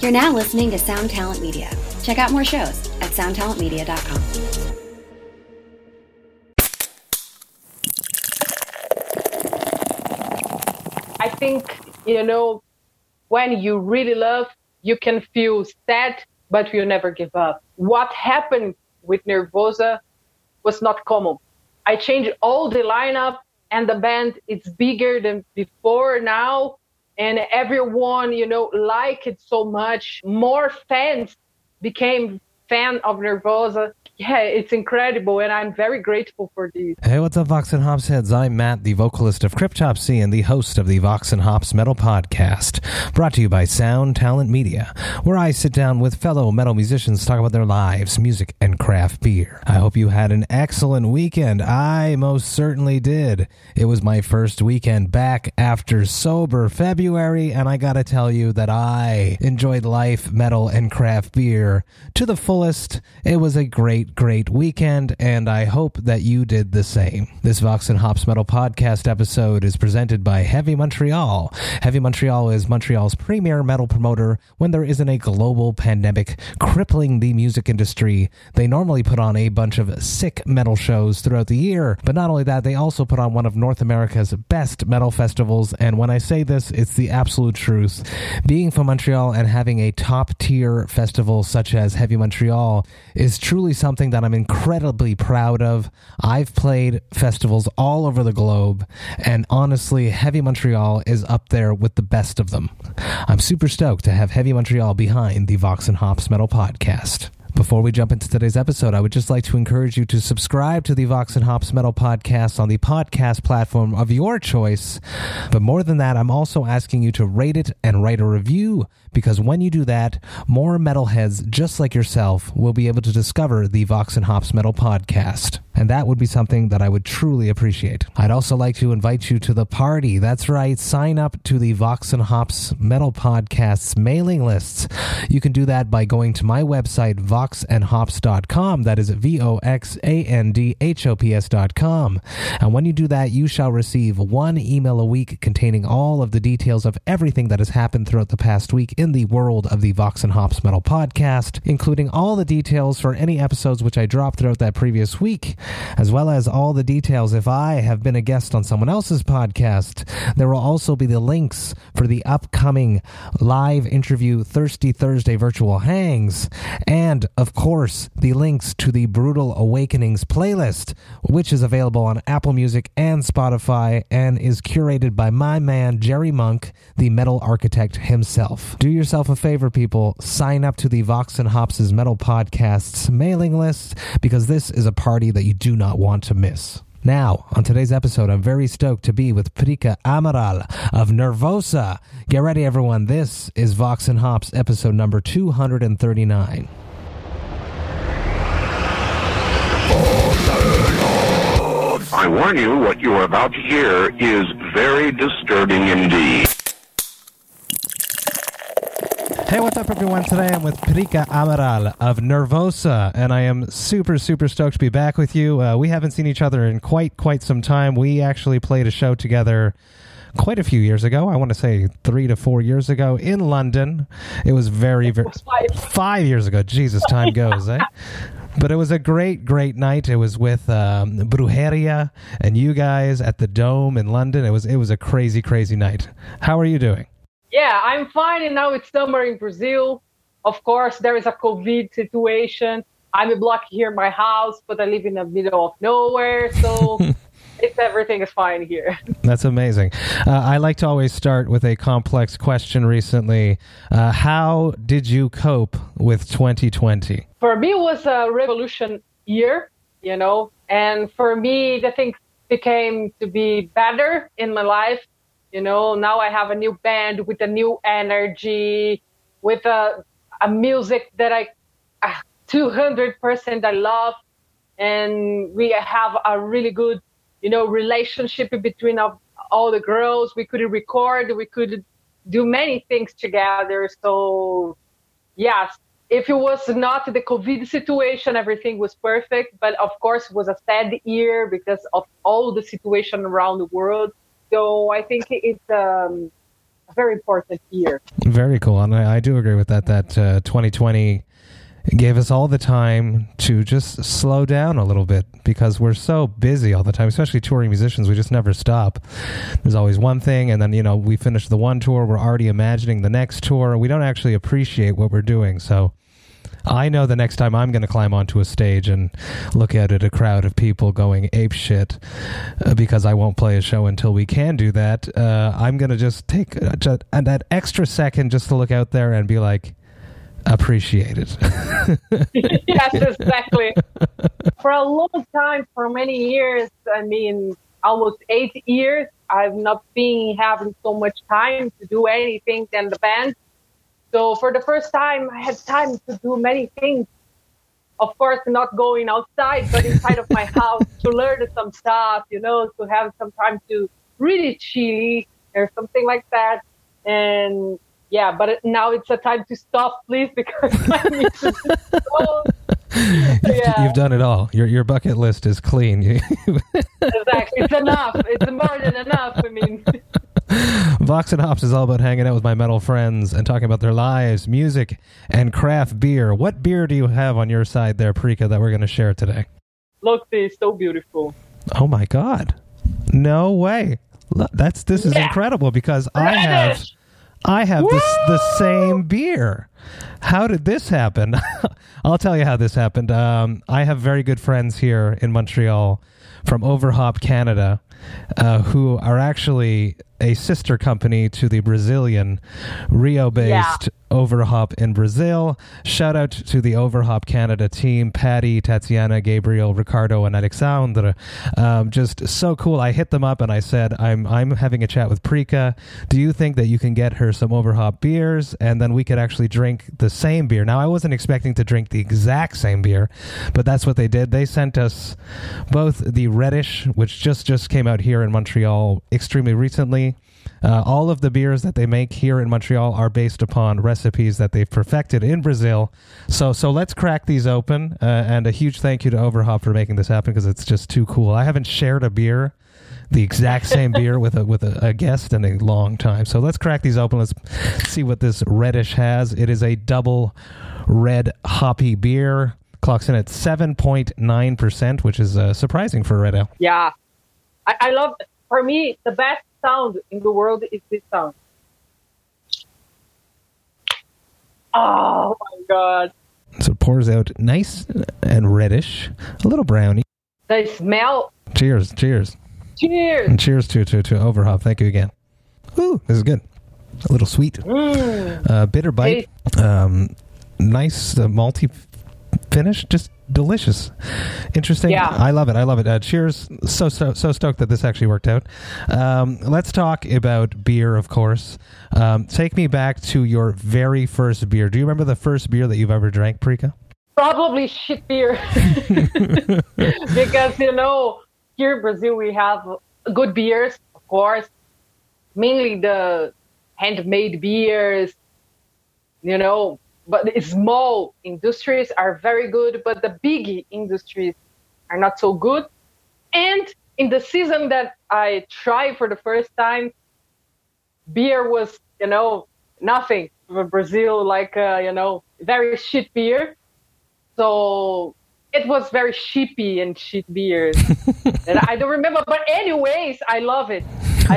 You're now listening to Sound Talent Media. Check out more shows at soundtalentmedia.com. I think, when you really love, you can feel sad, but you never give up. What happened with Nervosa was not common. I changed all the lineup, and the band is bigger than before now. And everyone, like it so much. More fans became fan of Nervosa. Yeah, it's incredible, and I'm very grateful for this. Hey, what's up, Vox and Hops heads? I'm Matt, the vocalist of Cryptopsy and the host of the Vox and Hops Metal Podcast, brought to you by Sound Talent Media, where I sit down with fellow metal musicians to talk about their lives, music, and craft beer. I hope you had an excellent weekend. I most certainly did. It was my first weekend back after sober February, and I gotta tell you that I enjoyed life, metal, and craft beer to the fullest. It was a great weekend, and I hope that you did the same. This Vox and Hops Metal Podcast episode is presented by Heavy Montreal. Heavy Montreal is Montreal's premier metal promoter when there isn't a global pandemic crippling the music industry. They normally put on a bunch of sick metal shows throughout the year, but not only that, they also put on one of North America's best metal festivals, and when I say this, it's the absolute truth. Being from Montreal and having a top-tier festival such as Heavy Montreal is truly something that I'm incredibly proud of. I've played festivals all over the globe, and honestly, Heavy Montreal is up there with the best of them. I'm super stoked to have Heavy Montreal behind the Vox and Hops Metal Podcast. Before we jump into today's episode, I would just like to encourage you to subscribe to the Vox and Hops Metal Podcast on the podcast platform of your choice. But more than that, I'm also asking you to rate it and write a review, because when you do that, more metalheads just like yourself will be able to discover the Vox and Hops Metal Podcast. And that would be something that I would truly appreciate. I'd also like to invite you to the party. That's right, sign up to the Vox and Hops Metal Podcast's mailing lists. You can do that by going to my website, voxandhops.com. That is VOXANDHOPS.com. And when you do that, you shall receive one email a week containing all of the details of everything that has happened throughout the past week in the world of the Vox and Hops Metal Podcast, including all the details for any episodes which I dropped throughout that previous week, as well as all the details if I have been a guest on someone else's podcast. There will also be the links for the upcoming live interview Thirsty Thursday virtual hangs, and of course the links to the Brutal Awakenings playlist, which is available on Apple Music and Spotify and is curated by my man Jerry Monk, the metal architect himself. Do yourself a favor, people, sign up to the Vox and Hops' Metal Podcast's mailing list, because this is a party that you do not want to miss. Now, on today's episode, I'm very stoked to be with Perica Amaral of Nervosa. Get ready, everyone. This is Vox and Hops episode number 239. I warn you, what you are about to hear is very disturbing indeed. Hey, what's up, everyone? Today I'm with Perica Amaral of Nervosa, and I am super stoked to be back with you. We haven't seen each other in quite some time. We actually played a show together quite a few years ago. I want to say 3 to 4 years ago in London. It was very 5 years ago. Jesus, time goes, eh? But it was a great night. It was with Brujeria and you guys at the Dome in London. It was a crazy night. How are you doing? Yeah, I'm fine, and now it's summer in Brazil. Of course, there is a COVID situation. I'm blocked here in my house, but I live in the middle of nowhere, so everything is fine here. That's amazing. I like to always start with a complex question recently. How did you cope with 2020? For me, it was a revolution year, and for me, the things became to be better in my life. Now I have a new band with a new energy, with a music that I 200% I love, and we have a really good, relationship between all the girls. We could record, we could do many things together. So, yes, if it was not the COVID situation, everything was perfect. But of course, it was a sad year because of all the situation around the world. So I think a very important year. Very cool. And I do agree with that 2020 gave us all the time to just slow down a little bit because we're so busy all the time, especially touring musicians. We just never stop. There's always one thing, and then, we finish the one tour, we're already imagining the next tour. We don't actually appreciate what we're doing. So I know the next time I'm going to climb onto a stage and look at a crowd of people going apeshit because I won't play a show until we can do that, I'm going to just take that extra second just to look out there and be like, appreciate it. Yes, exactly. For a long time, for many years, almost 8 years, I've not been having so much time to do anything than the band. So for the first time, I had time to do many things. Of course, not going outside, but inside of my house to learn some stuff, to have some time to really chill or something like that. And yeah, but now it's a time to stop, please, because I need to go. You've done it all. Your bucket list is clean. Exactly. It's enough. It's more than enough. Vox and Hops is all about hanging out with my metal friends and talking about their lives, music, and craft beer. What beer do you have on your side there, Parika, that we're going to share today? Look, it's so beautiful. Oh, my God. No way. This is incredible because I have the same beer. How did this happen? I'll tell you how this happened. I have very good friends here in Montreal from Overhop Canada who are actually a sister company to the Brazilian Rio-based Overhop in Brazil. Shout out to the Overhop Canada team, Patty, Tatiana, Gabriel, Ricardo, and Alexandra. Just so cool. I hit them up and I said, I'm having a chat with Parika. Do you think that you can get her some Overhop beers and then we could actually drink the same beer? Now, I wasn't expecting to drink the exact same beer, but that's what they did. They sent us both the Reddish, which just came out here in Montreal extremely recently. All of the beers that they make here in Montreal are based upon recipes that they've perfected in Brazil. So let's crack these open. And a huge thank you to Overhop for making this happen because it's just too cool. I haven't shared a beer, the exact same beer with a guest in a long time. So let's crack these open. Let's see what this Reddish has. It is a double red hoppy beer. Clocks in at 7.9%, which is surprising for a red ale. Yeah. I love, for me, the best sound in the world is this sound. Oh my God. So it pours out nice and reddish, a little browny. The smell. Cheers. Cheers. And cheers to Overhop. Thank you again. Ooh, this is good. A little sweet. Bitter bite. Nice malty finish. Just delicious. Interesting. Yeah. I love it. Cheers. So stoked that this actually worked out. Let's talk about beer, of course. Take me back to your very first beer. Do you remember the first beer that you've ever drank, Parika? Probably shit beer. Because, here in Brazil we have good beers, of course. Mainly the handmade beers, but the small industries are very good, but the big industries are not so good. And in the season that I tried for the first time, beer was, nothing for Brazil, like, very shit beer. So it was very sheepy and shit beers. And I don't remember, but anyways, I love it.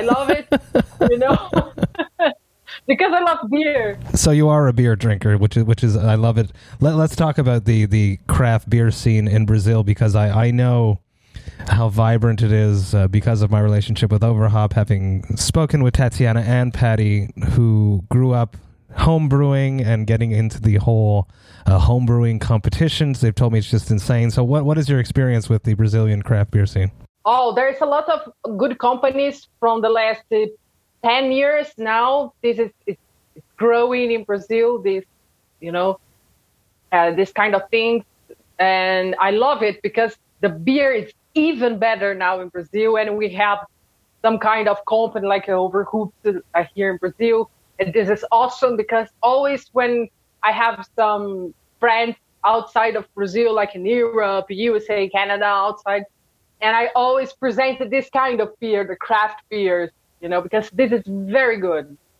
Because I love beer. So you are a beer drinker, which is I love it. Let's talk about the craft beer scene in Brazil because I know how vibrant it is because of my relationship with Overhop, having spoken with Tatiana and Patty, who grew up home brewing and getting into the whole home brewing competitions. They've told me it's just insane. So what is your experience with the Brazilian craft beer scene? Oh, there's a lot of good companies from the last 10 years now. It's growing in Brazil, this kind of thing. And I love it because the beer is even better now in Brazil. And we have some kind of company like Overhop here in Brazil. And this is awesome because always when I have some friends outside of Brazil, like in Europe, USA, Canada, outside, and I always present this kind of beer, the craft beers, because this is very good.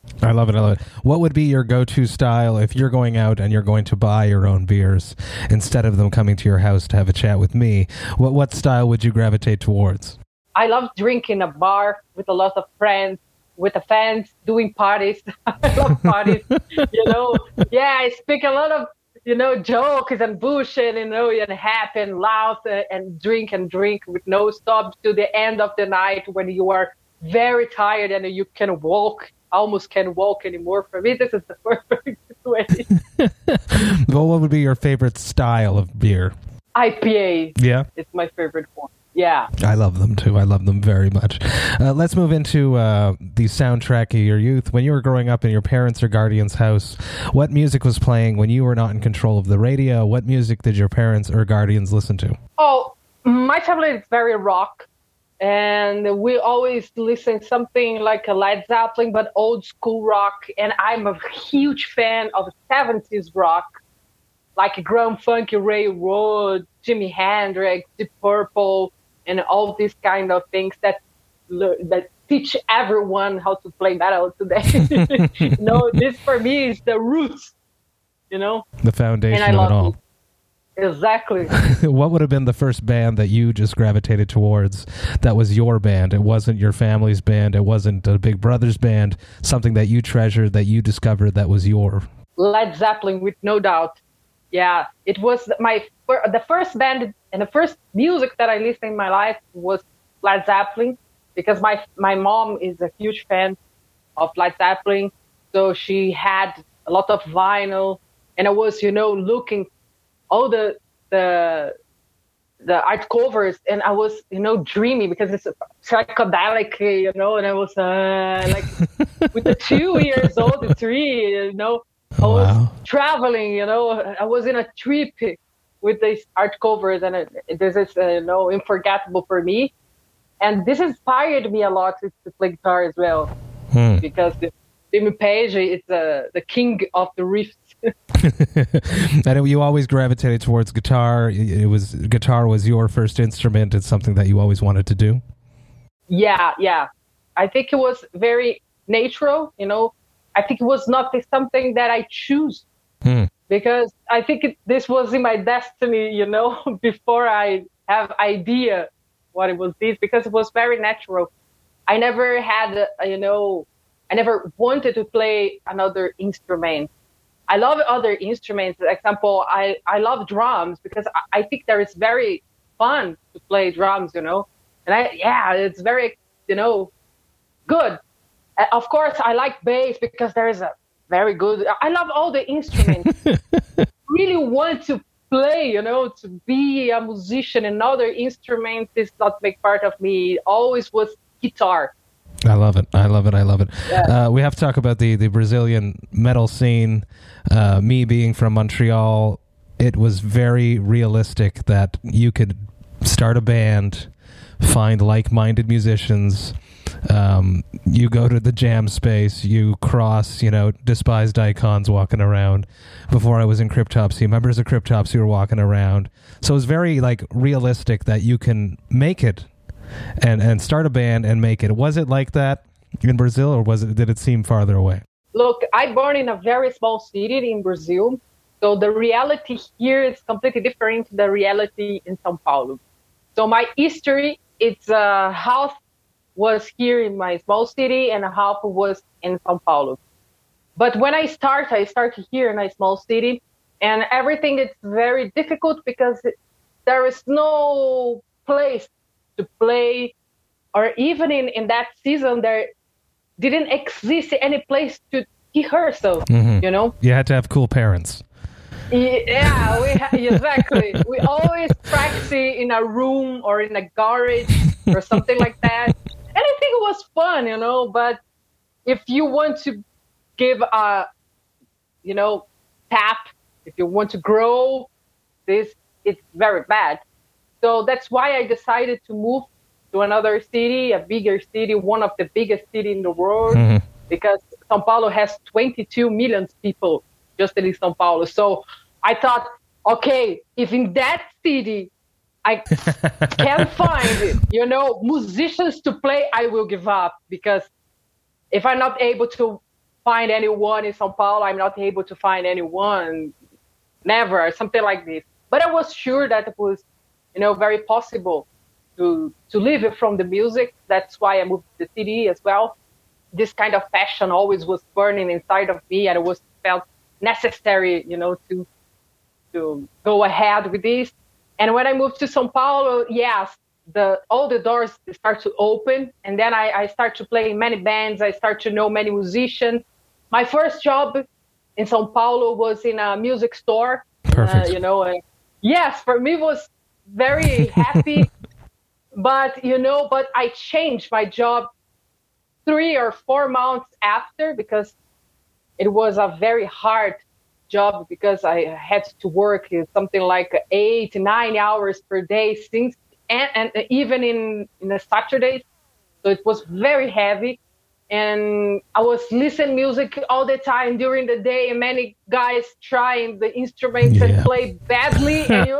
I love it. I love it. What would be your go-to style if you're going out and you're going to buy your own beers instead of them coming to your house to have a chat with me? What style would you gravitate towards? I love drinking a bar with a lot of friends, with the fans, doing parties. I love parties, Yeah, I speak a lot of, jokes and bullshit, and happy and laugh and drink with no stop to the end of the night when you are very tired and you can walk. Almost can't walk anymore. For me, this is the perfect situation. Well, what would be your favorite style of beer? IPA. Yeah. It's my favorite one. Yeah. I love them too. I love them very much. Let's move into the soundtrack of your youth. When you were growing up in your parents' or guardians' house, what music was playing when you were not in control of the radio? What music did your parents or guardians listen to? Oh, my family is very rock. And we always listen something like a Led Zeppelin, but old school rock. And I'm a huge fan of 70s rock, like Grand Funk Railroad, Jimi Hendrix, Deep Purple, and all these kind of things that teach everyone how to play metal today. This for me is the roots, The foundation and I of it all. It. Exactly. What would have been the first band that you just gravitated towards that was your band? It wasn't your family's band. It wasn't a Big Brother's band. Something that you treasured, that you discovered that was your. Led Zeppelin, with no doubt. Yeah, it was the first band and the first music that I listened in my life was Led Zeppelin, because my mom is a huge fan of Led Zeppelin. So she had a lot of vinyl, and I was, looking all the art covers, and I was, dreamy because it's psychedelic, and I was with the 2 years old, 3, I was traveling, I was in a trip with these art covers, and this is, unforgettable for me. And this inspired me a lot to play guitar as well, because Jimmy Page is the king of the riffs. And you always gravitated towards guitar. Guitar was your first instrument. It's something that you always wanted to do. Yeah. I think it was very natural. I think it was not something that I choose, because I think this was in my destiny. Before I have idea what it was this, because it was very natural. I never had, I never wanted to play another instrument. I love other instruments. For example, I love drums because I think that it's very fun to play drums, And it's very, good. Of course, I like bass because there is a very good. I love all the instruments. Really want to play, to be a musician. And other instruments is not big part of me. It always was guitar. I love it. Yeah. We have to talk about the Brazilian metal scene. Me being from Montreal, it was very realistic that you could start a band, find like-minded musicians. You go to the jam space, you cross, despised icons walking around. Before I was in Cryptopsy, members of Cryptopsy were walking around. So it was very realistic that you can make it and start a band and make it. Was it like that in Brazil, or did it seem farther away? Look, I born in a very small city in Brazil, so the reality here is completely different to the reality in São Paulo. So my history, it's half was here in my small city and half was in São Paulo. But when I started here in a small city, and everything is very difficult because there is no place to play, or even in that season, there didn't exist any place to rehearsal, You had to have cool parents. Yeah, exactly. We always practice in a room or in a garage or something like that. And I think it was fun, but if you want to give a, tap, if you want to grow, it's very bad. So that's why I decided to move to another city, a bigger city, one of the biggest cities in the world, because São Paulo has 22 million people just in São Paulo. So I thought, okay, if in that city I can't find, musicians to play, I will give up, because if I'm not able to find anyone in São Paulo. I'm not able to find anyone. Never, something like this. But I was sure that it was, very possible to live from the music. That's why I moved to the city as well. This kind of passion always was burning inside of me, and it was felt necessary, to go ahead with this. And when I moved to São Paulo, yes, all the doors start to open, and then I start to play in many bands. I start to know many musicians. My first job in São Paulo was in a music store. Perfect. Yes, for me it was very happy. But I changed my job 3 or 4 months after, because it was a very hard job, because I had to work something like 8, 9 hours per day, and even in the Saturdays. So it was very heavy. And I was listening music all the time during the day, and many guys trying the instruments and play badly. And,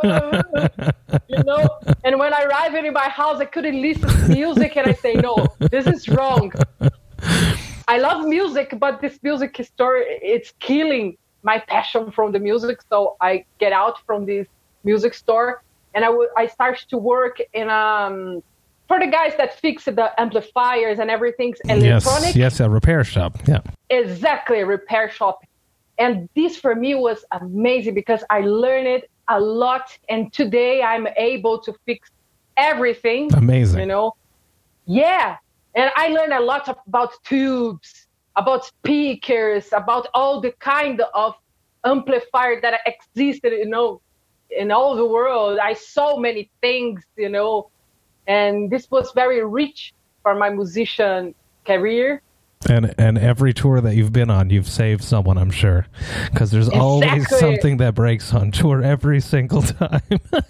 and when I arrived in my house, I couldn't listen to music, and I say, no, this is wrong. I love music, but this music story, it's killing my passion from the music. So I get out from this music store, and I start to work in for the guys that fix the amplifiers and everything's electronic. Yes, a repair shop. Yeah. Exactly, a repair shop. And this for me was amazing, because I learned a lot, and today I'm able to fix everything. Amazing. Yeah. And I learned a lot about tubes, about speakers, about all the kind of amplifier that existed, in all the world. I saw many things, and this was very rich for my musician career. And every tour that you've been on, you've saved someone, I'm sure, because there's always something that breaks on tour every single time.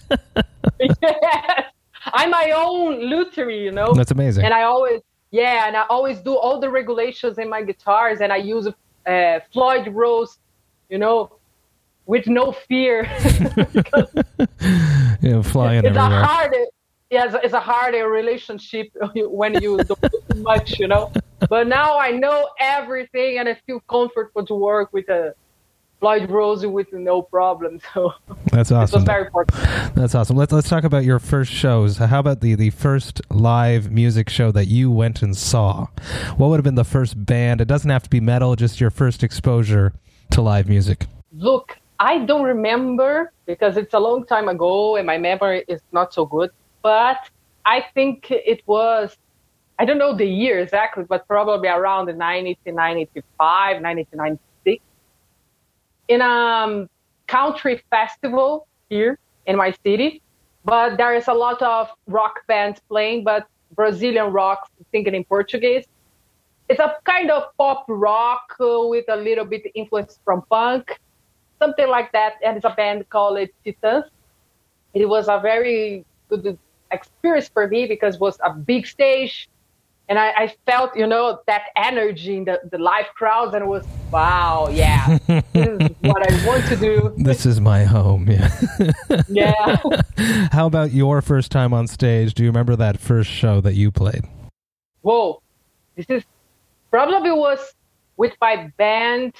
Yes. I'm my own luthier, That's amazing. And I always do all the regulations in my guitars, and I use Floyd Rose, with no fear. Flying everywhere. It's a harder relationship when you don't do too much, But now I know everything, and I feel comfortable to work with a Floyd Rose with no problem. So that's awesome. It was very important. That's awesome. Let's talk about your first shows. How about the first live music show that you went and saw? What would have been the first band? It doesn't have to be metal, just your first exposure to live music. Look, I don't remember, because it's a long time ago and my memory is not so good. But I think it was, I don't know the year exactly, but probably around 1995, 1996, in a country festival here in my city. But there is a lot of rock bands playing, but Brazilian rock, singing in Portuguese. It's a kind of pop rock with a little bit influence from punk, something like that. And it's a band called Titãs. It was a very good experience for me, because it was a big stage, and I felt that energy in the live crowds, and it was, wow, yeah, this is what I want to do. This is my home. Yeah. How about your first time on stage? Do you remember that first show that you played? Whoa, this is probably was with my band,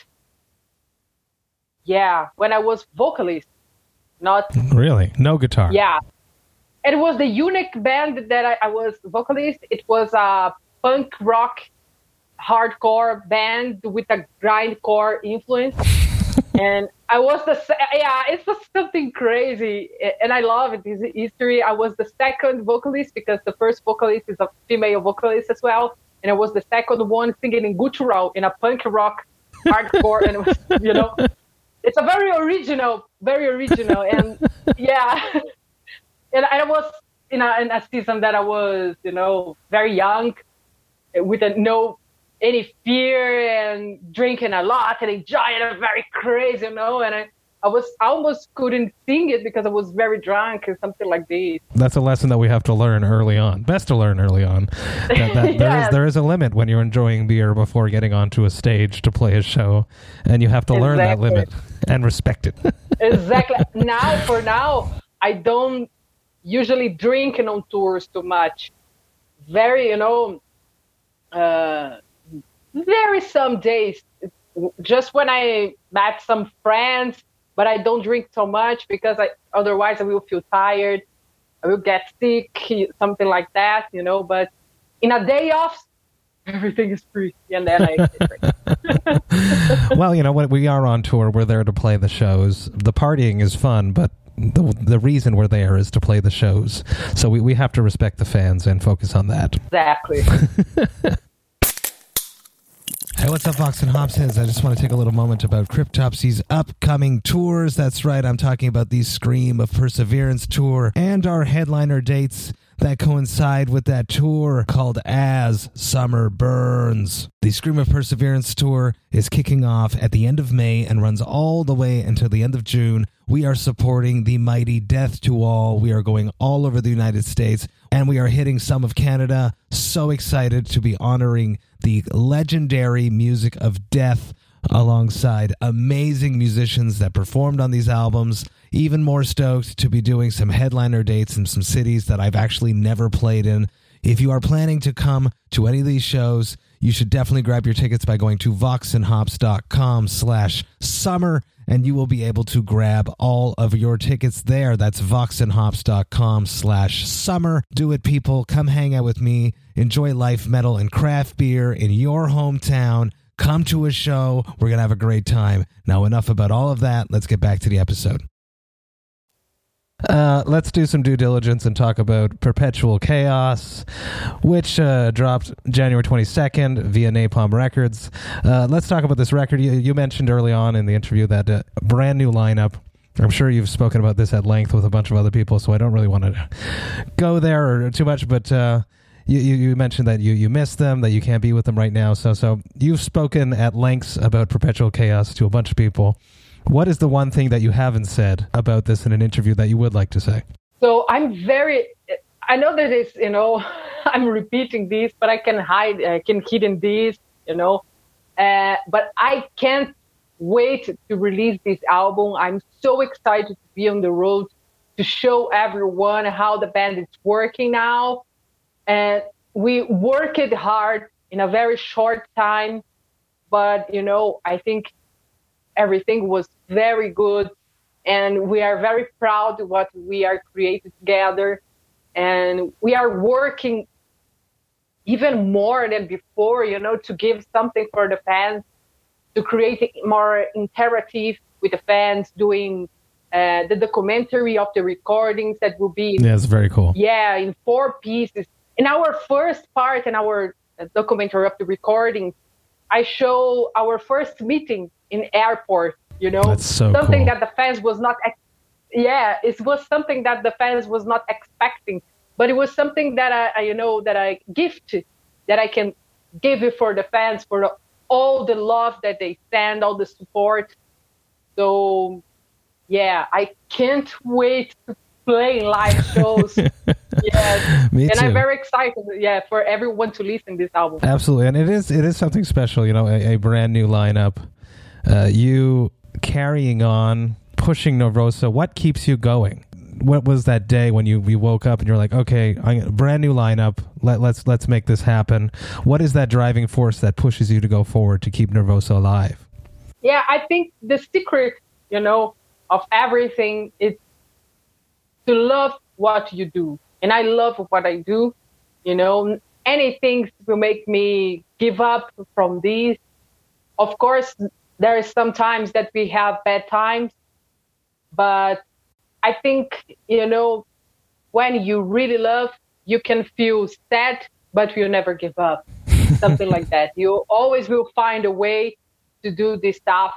when I was vocalist, not really, no guitar. Yeah. It was the unique band that I was vocalist. It was a punk rock, hardcore band with a grindcore influence. And I was it's just something crazy. And I love it, this history. I was the second vocalist, because the first vocalist is a female vocalist as well. And I was the second one singing in guttural in a punk rock, hardcore. And it was, it's a very original. And yeah. And I was in a season that I was, very young, with no any fear, and drinking a lot and enjoying it very crazy, And I almost couldn't sing it because I was very drunk and something like this. That's a lesson that we have to learn early on. Best to learn early on. Yes. There is a limit when you're enjoying beer before getting onto a stage to play a show, and you have to learn that limit and respect it. Exactly. For now, I don't usually drinking on tours too much. Very, very some days. just when I met some friends, but I don't drink so much because otherwise I will feel tired. I will get sick, something like that, but in a day off, everything is free, and then I drink. Well, when we are on tour, we're there to play the shows. The partying is fun, but the reason we're there is to play the shows. So we have to respect the fans and focus on that. Exactly. Hey, what's up, Vox and Hopsheads? I just want to take a little moment about Cryptopsy's upcoming tours. That's right, I'm talking about the Scream of Perseverance tour and our headliner dates that coincide with that tour called As Summer Burns. The Scream of Perseverance tour is kicking off at the end of May and runs all the way until the end of June. We are supporting the mighty Death to All. We are going all over the United States, and we are hitting some of Canada. So excited to be honoring the legendary music of Death alongside amazing musicians that performed on these albums. Even more stoked to be doing some headliner dates in some cities that I've actually never played in. If you are planning to come to any of these shows, you should definitely grab your tickets by going to voxandhops.com/summer, and you will be able to grab all of your tickets there. That's voxandhops.com/summer. Do it, people. Come hang out with me. Enjoy life, metal, and craft beer in your hometown. Come to a show. We're going to have a great time. Now, enough about all of that. Let's get back to the episode. Let's do some due diligence and talk about Perpetual Chaos, which dropped January 22nd via Napalm Records. Let's talk about this record. You mentioned early on in the interview that brand new lineup. I'm sure you've spoken about this at length with a bunch of other people, so I don't really want to go there or too much, but you mentioned that you miss them, that you can't be with them right now. So you've spoken at lengths about Perpetual Chaos to a bunch of people. What is the one thing that you haven't said about this in an interview that you would like to say? So I know that it's, I'm repeating this, but I can hidden this, but I can't wait to release this album. I'm so excited to be on the road to show everyone how the band is working now. And we worked hard in a very short time, but, I think everything was very good, and we are very proud of what we are creating together, and we are working even more than before, to give something for the fans, to create more interactive with the fans, doing the documentary of the recordings that will be... Yeah, it's very cool. Yeah, in 4 pieces. In our first part, in our documentary of the recordings, I show our first meeting in airport, That's so something cool. that the fans was not, it was something that the fans was not expecting, but it was something that I gifted, that I can give it for the fans, for all the love that they send, all the support. So, yeah, I can't wait to play live shows. Yes. Me and too. I'm very excited, for everyone to listen to this album. Absolutely, and it is something special, a brand new lineup. You carrying on, pushing Nervosa. What keeps you going? What was that day when we woke up and you're like, okay, brand new lineup, let's make this happen? What is that driving force that pushes you to go forward to keep Nervosa alive? Yeah, I think the secret, of everything is to love what you do. And I love what I do. Anything will make me give up from this. Of course, there is some times that we have bad times, but I think, when you really love, you can feel sad, but you'll never give up. Something like that. You always will find a way to do this stuff,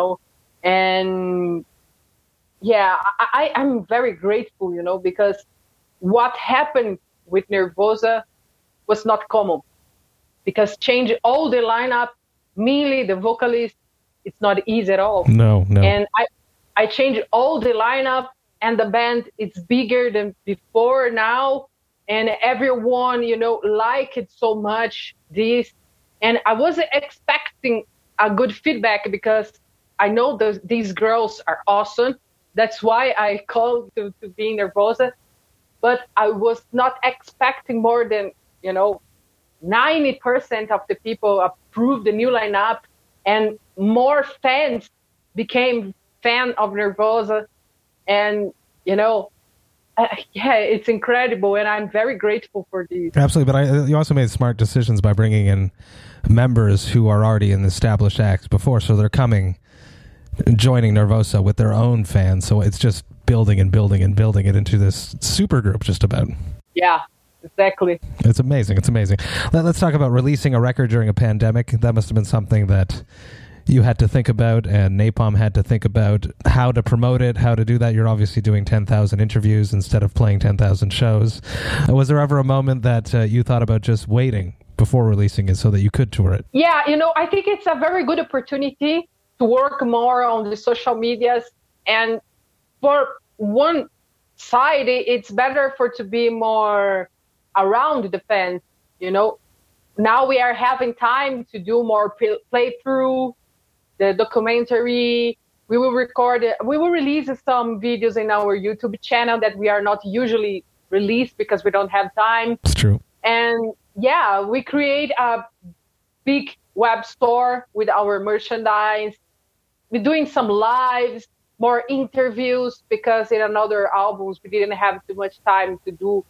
and yeah, I'm very grateful, because what happened with Nervosa was not common, because change all the lineup, mainly the vocalist, it's not easy at all. No. And I changed all the lineup, and the band, it's bigger than before now, and everyone, like it so much, this. And I wasn't expecting a good feedback, because I know these girls are awesome. That's why I called to be Nervosa. But I was not expecting more than, 90% of the people approved the new lineup, and more fans became fan of Nervosa. And, it's incredible, and I'm very grateful for this. Absolutely, but you also made smart decisions by bringing in members who are already in established acts before, so they're joining Nervosa with their own fans, so it's just building and building and building it into this super group just about. Yeah, exactly. It's amazing. Let's talk about releasing a record during a pandemic. That must have been something that you had to think about, and Napalm had to think about how to promote it, how to do that. You're obviously doing 10,000 interviews instead of playing 10,000 shows. Was there ever a moment that you thought about just waiting before releasing it so that you could tour it? Yeah, I think it's a very good opportunity to work more on the social medias. And for one side, it's better to be more around the fans, Now we are having time to do more playthrough, the documentary. We will release some videos in our YouTube channel that we are not usually released because we don't have time. It's true. And yeah, we create a big web store with our merchandise. We're doing some lives, more interviews, because in another albums we didn't have too much time to do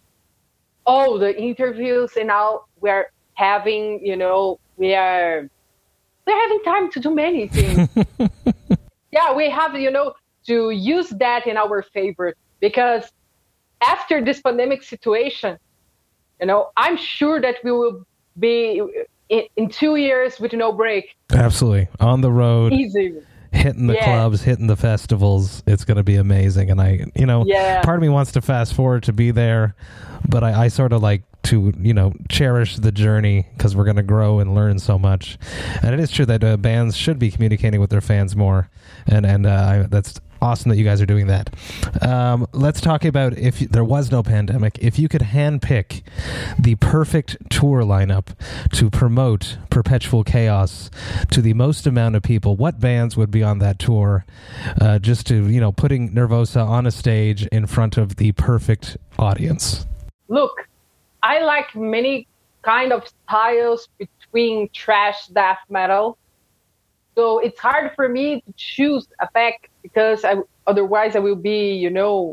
all the interviews, and now we're having, we're having time to do many things. Yeah, we have, to use that in our favor, because after this pandemic situation, I'm sure that we will be in 2 years with no break. Absolutely. On the road. Easy. Hitting the clubs, hitting the festivals. It's going to be amazing. And part of me wants to fast forward to be there, but I sort of like to, cherish the journey, because we're going to grow and learn so much. And it is true that bands should be communicating with their fans more. And that's awesome that you guys are doing that. Let's talk about, if there was no pandemic, if you could handpick the perfect tour lineup to promote Perpetual Chaos to the most amount of people, what bands would be on that tour? Just to, putting Nervosa on a stage in front of the perfect audience. Look, I like many kind of styles between thrash, death metal. So it's hard for me to choose a pack, because otherwise I will be,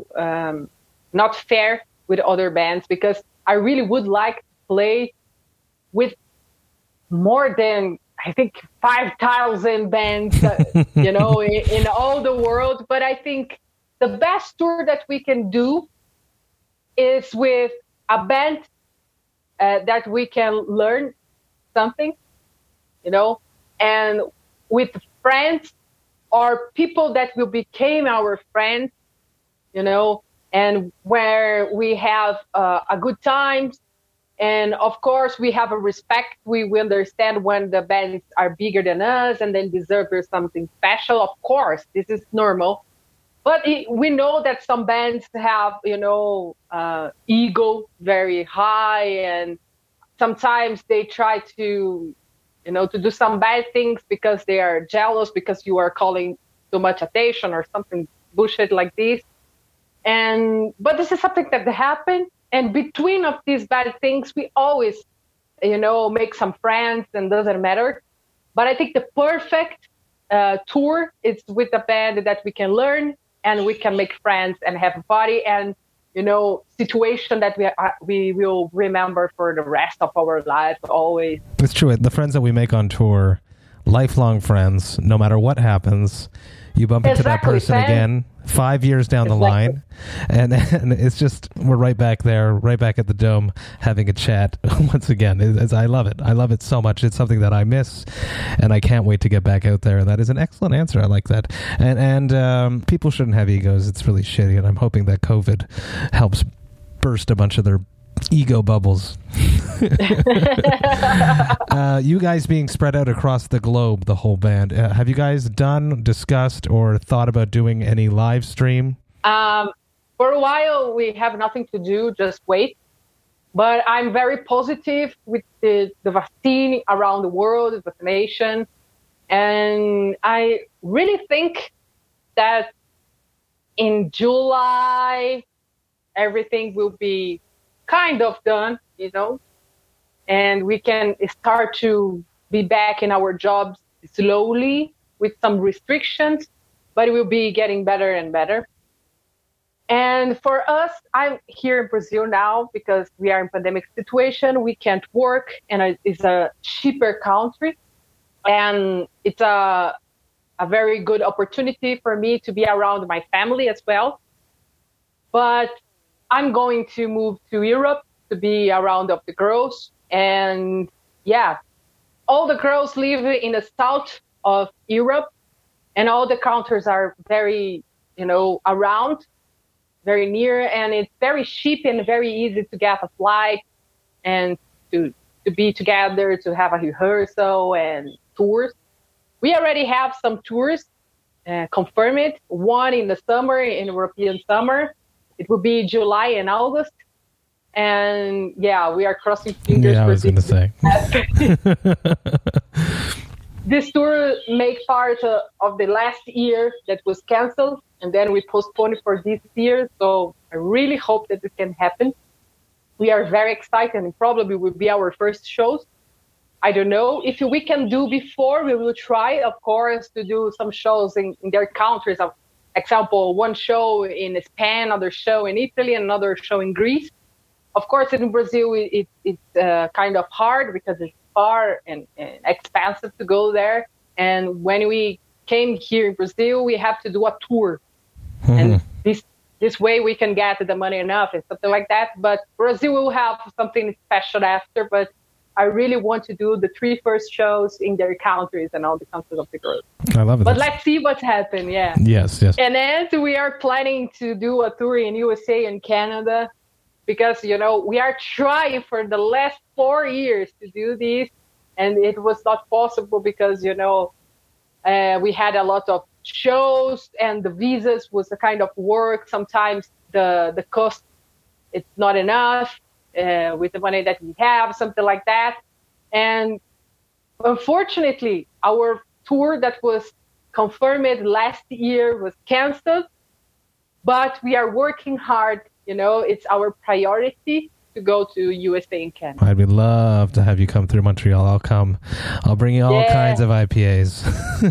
not fair with other bands, because I really would like to play with more than, I think, 5,000 bands, in all the world. But I think the best tour that we can do is with a band that we can learn something, and with friends or people that will become our friends, and where we have a good time. And of course, we have a respect. We understand when the bands are bigger than us and then deserve something special. Of course, this is normal. But we know that some bands have, ego very high, and sometimes they try to do some bad things because they are jealous because you are calling too much attention or something bullshit like this. But this is something that happened. And between of these bad things, we always, make some friends, and doesn't matter. But I think the perfect tour is with a band that we can learn and we can make friends and have a party and, situation that we will remember for the rest of our life always. It's true. The friends that we make on tour, lifelong friends, no matter what happens, you bump into that person again 5 years down the line, and it's just, we're right back there, right back at the Dome, having a chat once again. I love it. I love it so much. It's something that I miss, and I can't wait to get back out there. And that is an excellent answer. I like that. And people shouldn't have egos. It's really shitty, and I'm hoping that COVID helps burst a bunch of their ego bubbles. You guys being spread out across the globe, the whole band, have you guys discussed or thought about doing any live stream? For a while we have nothing to do, just wait. But I'm very positive with the vaccine around the world, the vaccination, and I really think that in July everything will be kind of done, and we can start to be back in our jobs slowly with some restrictions, but it will be getting better and better. And for us, I'm here in Brazil now because we are in pandemic situation. We can't work, and it's a cheaper country. And it's a very good opportunity for me to be around my family as well. But I'm going to move to Europe to be around of the girls. And yeah, all the girls live in the south of Europe, and all the countries are very, around, very near, and it's very cheap and very easy to get a flight and to be together, to have a rehearsal and tours. We already have some tours confirmed. One in the summer, in European summer. It will be July and August. And yeah, we are crossing fingers. Yeah, I was going to say. This tour made part of the last year that was canceled, and then we postponed it for this year. So I really hope that it can happen. We are very excited, and probably will be our first shows. I don't know if we can do before. We will try, of course, to do some shows in their countries. For example, one show in Spain, another show in Italy, another show in Greece. Of course, in Brazil, it's kind of hard because it's far and expensive to go there. And when we came here in Brazil, we have to do a tour. And this way we can get the money enough and something like that. But Brazil will have something special after. But I really want to do the 3 first shows in their countries and all the countries of the group. I love it. But let's see what's happened, yeah. Yes. And then we are planning to do a tour in USA and Canada. Because, we are trying for the last 4 years to do this, and it was not possible because, we had a lot of shows, and the visas was a kind of work. Sometimes the cost, it's not enough with the money that we have, something like that. And unfortunately, our tour that was confirmed last year was canceled, but we are working hard. It's our priority to go to USA and Canada. I'd love to have you come through Montreal. I'll come. I'll bring you all kinds of IPAs.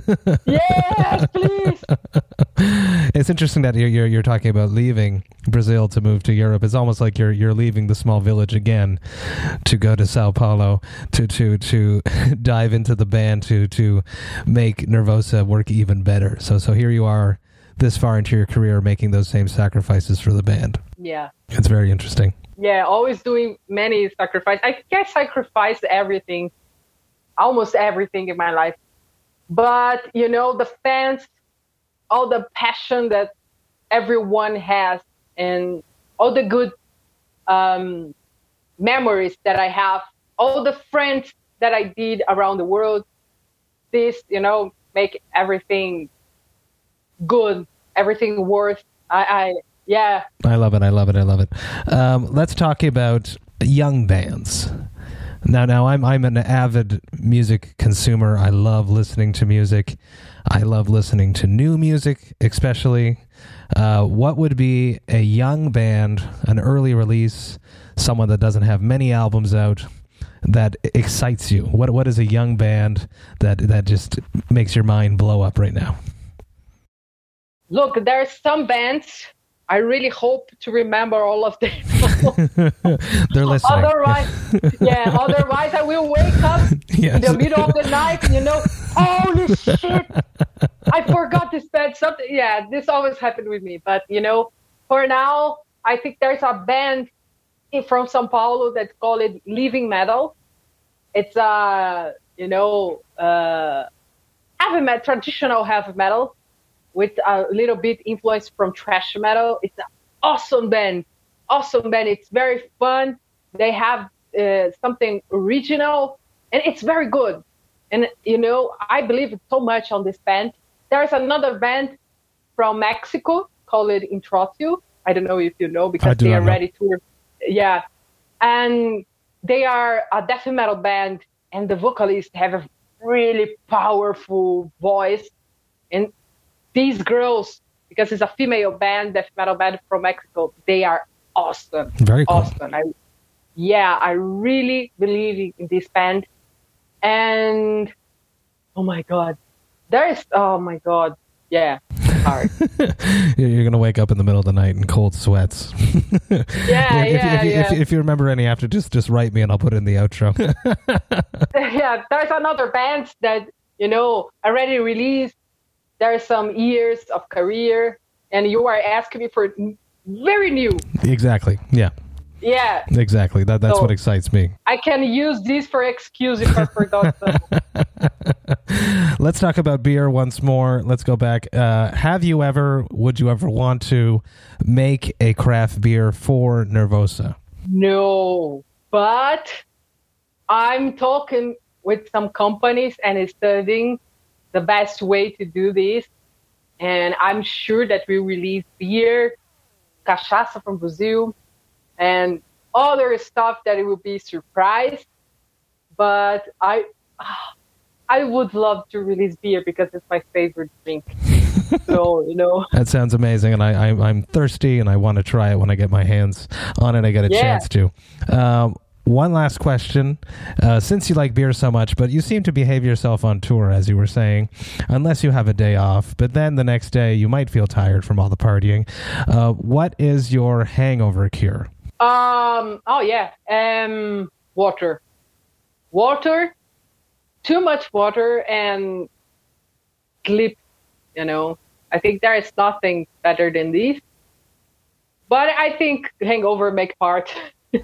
Yes, please. It's interesting that you're talking about leaving Brazil to move to Europe. It's almost like you're leaving the small village again to go to Sao Paulo to dive into the band to make Nervosa work even better. So here you are, this far into your career, making those same sacrifices for the band. Yeah. It's very interesting. Yeah, always doing many sacrifices. I think I sacrificed everything, almost everything in my life. But, the fans, all the passion that everyone has, and all the good memories that I have, all the friends that I did around the world, this, make everything good, everything worth. Yeah. I love it. Let's talk about young bands. Now I'm an avid music consumer. I love listening to music. I love listening to new music, especially. What would be a young band, an early release, someone that doesn't have many albums out, that excites you? What is a young band that just makes your mind blow up right now? Look, there are some bands. I really hope to remember all of them. They're listening. Otherwise I will wake up in the middle of the night, holy shit, I forgot this band. Something. Yeah, this always happened with me. But, for now, I think there's a band from São Paulo that's called Living Metal. It's heavy metal, traditional heavy metal, with a little bit influence from thrash metal. It's an awesome band. It's very fun. They have something original, and it's very good. And, I believe so much on this band. There's another band from Mexico called Introtio. I don't know if you know, because they are ready to... Yeah. And they are a death metal band, and the vocalists have a really powerful voice. And these girls, because it's a female band, death metal band from Mexico, they are awesome. Very cool. Awesome. I really believe in this band. And Oh my God. Yeah, hard. You're going to wake up in the middle of the night in cold sweats. If you remember any after, just write me and I'll put it in the outro. Yeah, there's another band that, already released. There's some years of career, and you are asking me for very new. Exactly, yeah. Yeah. Exactly, that's what excites me. I can use this for excuse if I forgot something. Let's talk about beer once more. Let's go back. Would you ever want to make a craft beer for Nervosa? No, but I'm talking with some companies and studying the best way to do this. And I'm sure that we release beer, cachaça from Brazil, and other stuff that it will be surprised. But I would love to release beer because it's my favorite drink. So, That sounds amazing, and I'm thirsty, and I want to try it when I get my hands on it. I get a chance to. One last question. Since you like beer so much, but you seem to behave yourself on tour, as you were saying, unless you have a day off, but then the next day you might feel tired from all the partying. What is your hangover cure? Water. Water, too much water, and sleep, I think there is nothing better than this. But I think hangover make part. You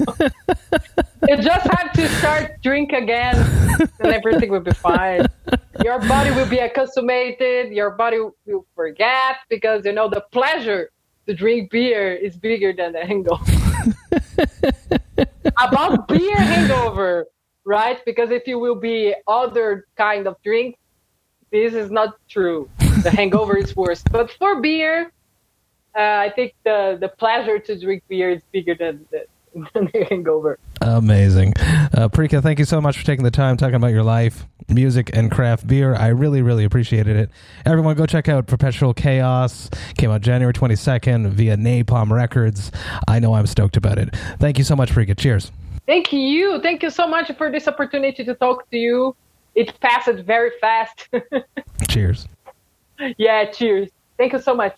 just have to start drink again and everything will be fine. Your body will be accustomed, your body will forget because, the pleasure to drink beer is bigger than the hangover. About beer hangover, right? Because if you will be other kind of drink, this is not true. The hangover is worse. But for beer, I think the pleasure to drink beer is bigger than the hangover. Amazing. Parika, thank you so much for taking the time talking about your life, music, and craft beer. I really, really appreciated it. Everyone go check out Perpetual Chaos. Came out January 22nd via Napalm Records. I know I'm stoked about it. Thank you so much, Parika. Cheers. Thank you. Thank you so much for this opportunity to talk to you. It passed very fast. Cheers. Yeah, cheers. Thank you so much.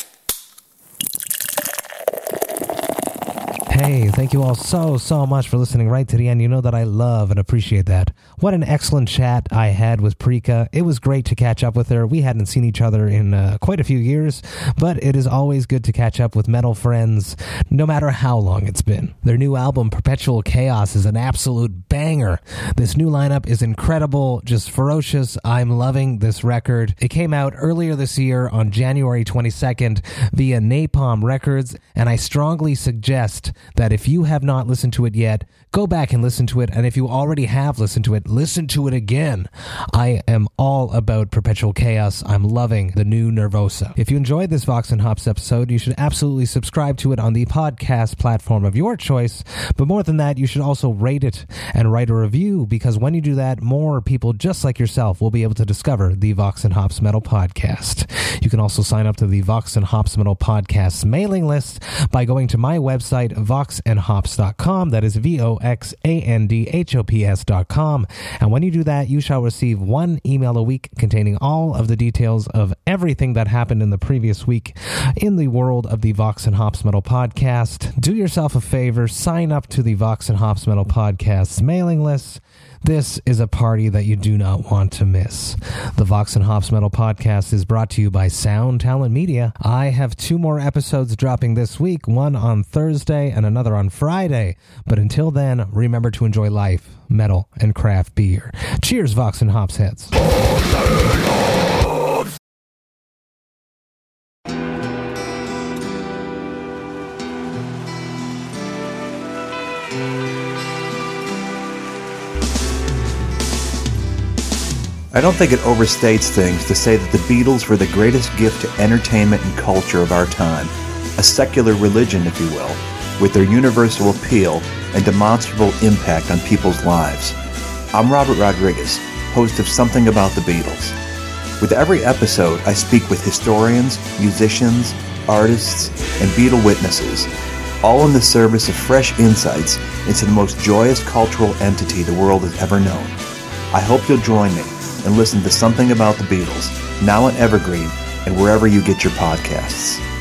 Hey, thank you all so much for listening right to the end. You know that I love and appreciate that. What an excellent chat I had with Parika. It was great to catch up with her. We hadn't seen each other in quite a few years, but it is always good to catch up with metal friends, no matter how long it's been. Their new album, Perpetual Chaos, is an absolute banger. This new lineup is incredible, just ferocious. I'm loving this record. It came out earlier this year on January 22nd via Napalm Records, and I strongly suggest that if you have not listened to it yet, go back and listen to it, and if you already have listened to it, listen to it again. I am all about Perpetual Chaos. I'm loving the new Nervosa. If you enjoyed this Vox and Hops episode, you should absolutely subscribe to it on the podcast platform of your choice, but more than that, you should also rate it and write a review, because when you do that, more people just like yourself will be able to discover the Vox and Hops Metal Podcast. You can also sign up to the Vox and Hops Metal Podcast mailing list by going to my website, voxandhops.com. That is voxandhops.com. And when you do that, you shall receive one email a week containing all of the details of everything that happened in the previous week in the world of the Vox and Hops Metal Podcast. Do yourself a favor, sign up to the Vox and Hops Metal Podcast's mailing list. This is a party that you do not want to miss. The Vox and Hops Metal Podcast is brought to you by Sound Talent Media. I have 2 more episodes dropping this week, one on Thursday and another on Friday. But until then, remember to enjoy life, metal, and craft beer. Cheers, Vox and Hops heads. I don't think it overstates things to say that the Beatles were the greatest gift to entertainment and culture of our time, a secular religion, if you will, with their universal appeal and demonstrable impact on people's lives. I'm Robert Rodriguez, host of Something About the Beatles. With every episode, I speak with historians, musicians, artists, and Beatle witnesses, all in the service of fresh insights into the most joyous cultural entity the world has ever known. I hope you'll join me and listen to Something About the Beatles, now on Evergreen and wherever you get your podcasts.